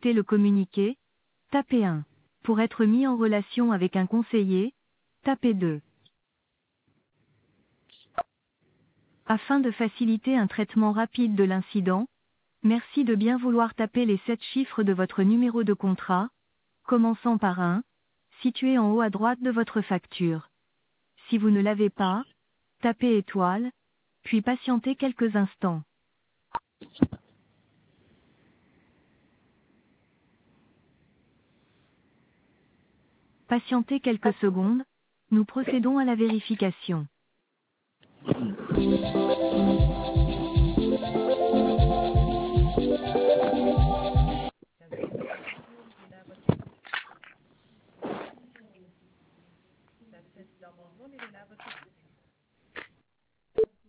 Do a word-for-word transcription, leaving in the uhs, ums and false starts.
accepter le communiqué, tapez un. Pour être mis en relation avec un conseiller, tapez deux. Afin de faciliter un traitement rapide de l'incident, merci de bien vouloir taper les sept chiffres de votre numéro de contrat, commençant par un, situé en haut à droite de votre facture. Si vous ne l'avez pas, tapez étoile, puis patientez quelques instants. Patientez quelques secondes, nous procédons à la vérification.